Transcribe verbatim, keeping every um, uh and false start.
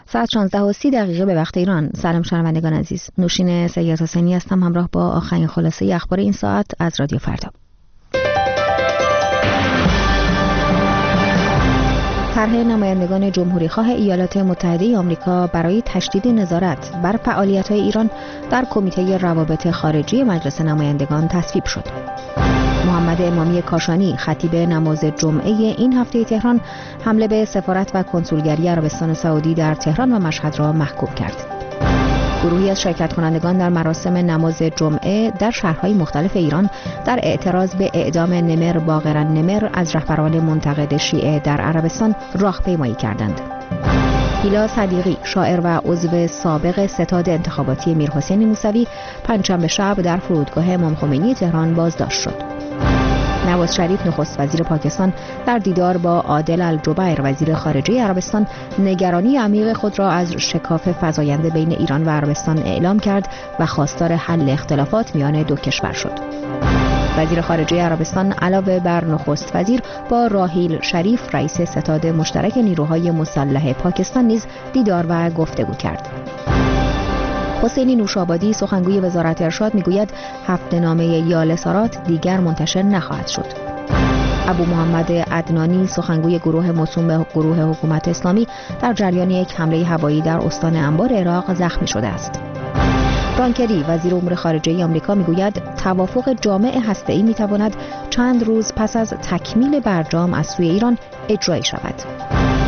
ساعت شانزده و سی دقیقه به وقت ایران. سلام شنوندگان عزیز، نوشین سید حسینی هستم همراه با آخرین خلاصه اخبار این ساعت از رادیو فردا. طرح نمایندگان جمهوری‌خواه ایالات متحده آمریکا برای تشدید نظارت بر فعالیت‌های ایران در کمیته روابط خارجی مجلس نمایندگان تصویب شد. محمد امامی کاشانی خطیب نماز جمعه این هفته تهران حمله به سفارت و کنسولگری عربستان سعودی در تهران و مشهد را محکوم کرد. گروهی از شرکت کنندگان در مراسم نماز جمعه در شهرهای مختلف ایران در اعتراض به اعدام نمر باقر نمر از رهبران منتقد شیعه در عربستان راهپیمایی کردند. هیلا صدیقی شاعر و عضو سابق ستاد انتخاباتی میرحسین موسوی پنجشنبه شب در فرودگاه امام خمینی تهران بازداشت شد. نواز شریف نخست وزیر پاکستان در دیدار با عادل الجبیر وزیر خارجه عربستان نگرانی عمیق خود را از شکاف فزاینده بین ایران و عربستان اعلام کرد و خواستار حل اختلافات میان دو کشور شد. وزیر خارجه عربستان علاوه بر نخست وزیر با راحیل شریف رئیس ستاد مشترک نیروهای مسلح پاکستان نیز دیدار و گفتگو کرد. حسینی نوشابادی سخنگوی وزارت ارشاد میگوید هفته‌نامه یالسارات دیگر منتشر نخواهد شد. ابو محمد عدنانی سخنگوی گروه موسوم به گروه حکومت اسلامی در جریان یک حمله هوایی در استان انبار عراق زخمی شده است. جان کری وزیر امور خارجه آمریکا میگوید توافق جامع هسته‌ای میتواند چند روز پس از تکمیل برجام از سوی ایران اجرایی شود.